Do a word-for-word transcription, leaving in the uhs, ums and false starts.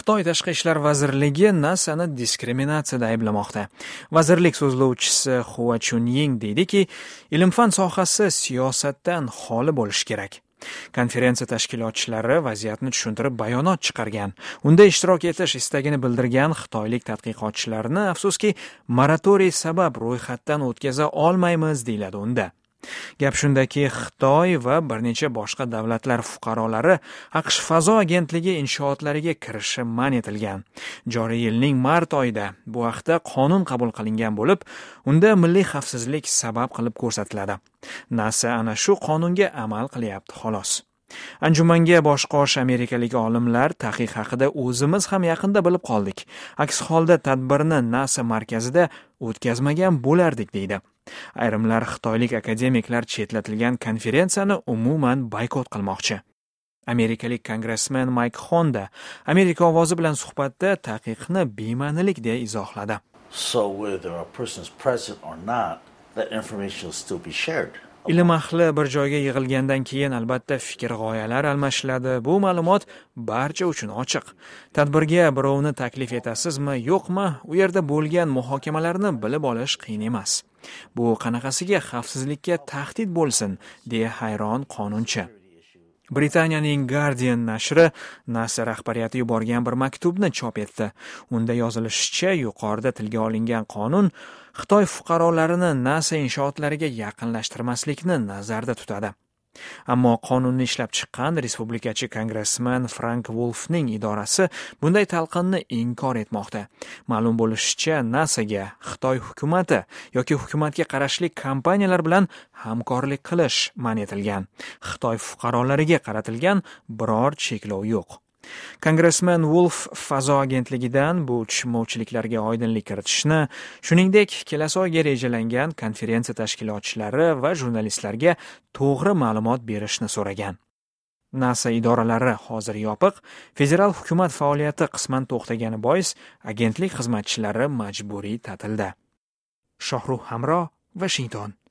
Xitoy Tashqi ishlar vazirligi NASAni diskriminatsiyada ayblamoqda. Vazirlik so'zlovchisi Hua Chunying deydiki, ilm-fan sohasi siyosatdan xoli bo'lishi kerak. Konferensiya tashkilotchilari vaziyatni tushuntirib bayonot chiqargan. Unda ishtirok etish istagini bildirgan xitoylik tadqiqotchilarni afsuski moratoriy sabab ro'yxatdan o'tkaza olmaymiz deyiladi unda. Gap shundaki, Xitoy va bir necha boshqa davlatlar fuqarolari AQSh fazo agentligi inshootlariga kirishi man etilgan. Joriy yilning mart oyida bu haqda qonun qabul qilingan bo'lib, unda milliy xavfsizlik sabab qilib ko'rsatiladi. NASA ana shu qonunga amal qilyapti xolos. Anjumanga boshqosh amerikalik olimlar taqiq haqida o'zimiz ham yaqinda bilib qoldik. Aks holda tadbirni NASA markazida o'tkazmagan bo'lardik deydi. Ayrimlar xitoylik akademiklar chetlatilgan konferensiyani umuman boykot qilmoqchi. Amerikalik kongressmen Mike Honda Amerika ovozi bilan suhbatda taqiqni bema'nilik deya izohladi. So whether a person is present or not, that information will still be shared. Ilm ahli bir joyga yig'ilgandan keyin albatta fikr-g'oyalar almashiladi. Bu ma'lumot barcha uchun ochiq. Tadbirga birovni taklif etasizmi, yo'qmi, u yerda bo'lgan muhokamalarni bilib olish qiyin emas. Bu qanaqasiga xavfsizlikka tahdid bo'lsin, deya hayron qonunchi. Britaniyaning Guardian nashri NASA rahbariyati yuborgan bir maktubni chop etdi. Unda yozilishicha, yuqorida tilga olingan qonun Xitoy fuqarolarini NASA inshootlariga yaqinlashtirmaslikni nazarda tutadi. Ammo qonunni ishlab chiqqan respublikachi kongressmen Frank Wolfning idorasi bunday talqinni inkor etmoqda. Ma'lum bo'lishicha, NASAga Xitoy hukumati yoki hukumatga qarashli kompaniyalar bilan hamkorlik qilish man etilgan. Xitoy fuqarolariga qaratilgan biror cheklov yo'q. Kongressmen Wolf fazo agentligidan bu tushunmovchiliklarga oydinlik kiritishni, shuningdek, kelasi oyga rejalangan konferensiya tashkilotchilari va jurnalistlarga to'g'ri ma'lumot berishni so'ragan. NASA idoralari hozir yopiq, federal hukumat faoliyati qisman to'xtagani bois agentlik xizmatchilari majburiy ta'tilda. Shohruh Hamro, Washington.